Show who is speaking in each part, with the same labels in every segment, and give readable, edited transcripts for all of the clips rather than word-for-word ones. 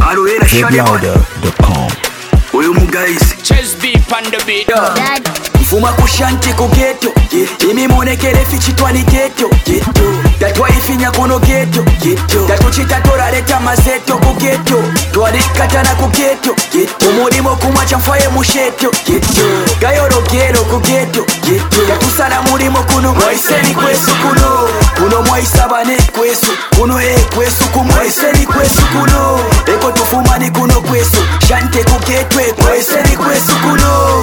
Speaker 1: zlouder.com.
Speaker 2: Oyo guys
Speaker 3: Chess beat on the beat.
Speaker 2: Mfuma kushanti ku ghetto imi monekere fichitwani ghetto tatwaifinya kuno ghetto tatuchita toraleta mazeto ku ghetto twalikatana ku ghetto omulimo kumacha mfaye musheto gayorogero ku ghetto tatusala mulimo kuno mwaiseni kwesu kuno mwaisabane kwesu kuno kwesu kumwaiseni kwesu kuno eko tufumani kuno kwesu shante ku ghetto mwaiseni kwesu kuno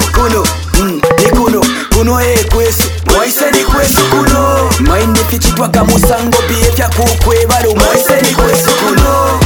Speaker 2: kuno kwesu mwaiseni kwesu kuno maindi fichitwaga musango biye vya kukwebalo mwaiseni kwesu kuno.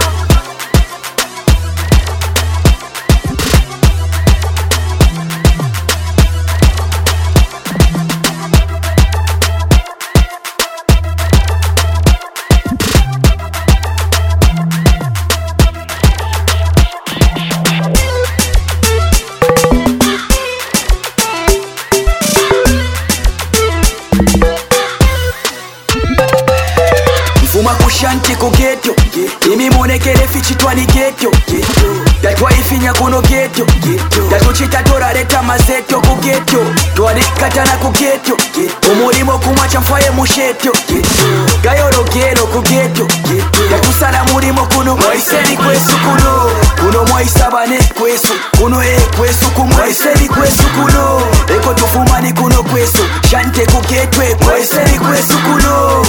Speaker 2: Shanti ku ghetto imi monekere fichitwani ghetto tatwaifinya kuno ghetto tatuchita toraleta mazeto ku ghetto twalikatana ku ghetto omulimo kumacha mfaye musheto gayorogero ku ghetto tatusala mulimo kuno mwaiseni kwesu kuno mwaisabane kwesu kuno kwesu kumwaiseni kwesu kuno eko tufumani kuno kwesu shante ku ghetto mwaiseni kwesu kuno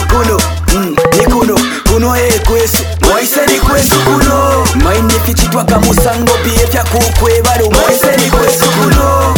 Speaker 2: kuno kwesu mwaiseni kwesu kuno maindi fichitwaga musango biye vya kukwebalo mwaiseni kwesu kuno.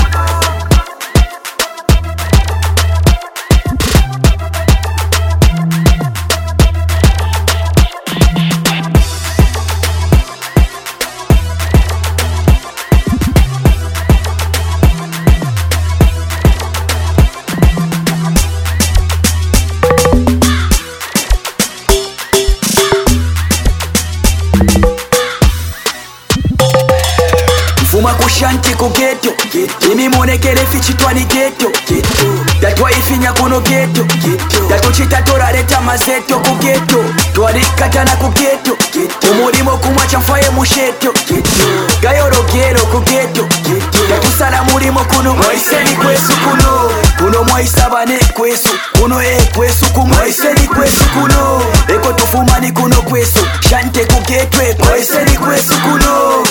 Speaker 2: Mfuma kushanti ku ghetto imi monekere fichitwani ghetto tatwaifinya kuno ghetto tatuchita toraleta mazeto ku ghetto twalikatana ku ghetto omulimo kumacha mfaye musheto gayorogero ku ghetto tatusala mulimo kuno mwaiseni kwesu kuno mwaisabane kwesu kuno kwesu kumwaiseni kwesu kuno eko tufumani kuno kwesu shante ku ghetto mwaiseni kwesu kuno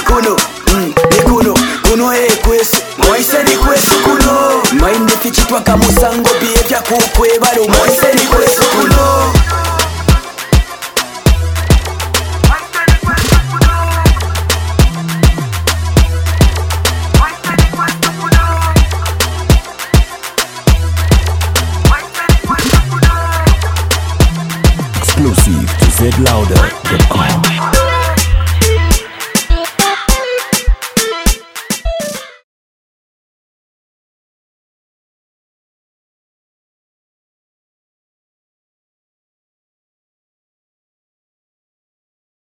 Speaker 2: kwesu mwaiseni kwesu kuno maindi fichitwaga musango biye vya kukwebalo mwaiseni kwesu kuno.
Speaker 1: Exclusive to zlouder.com.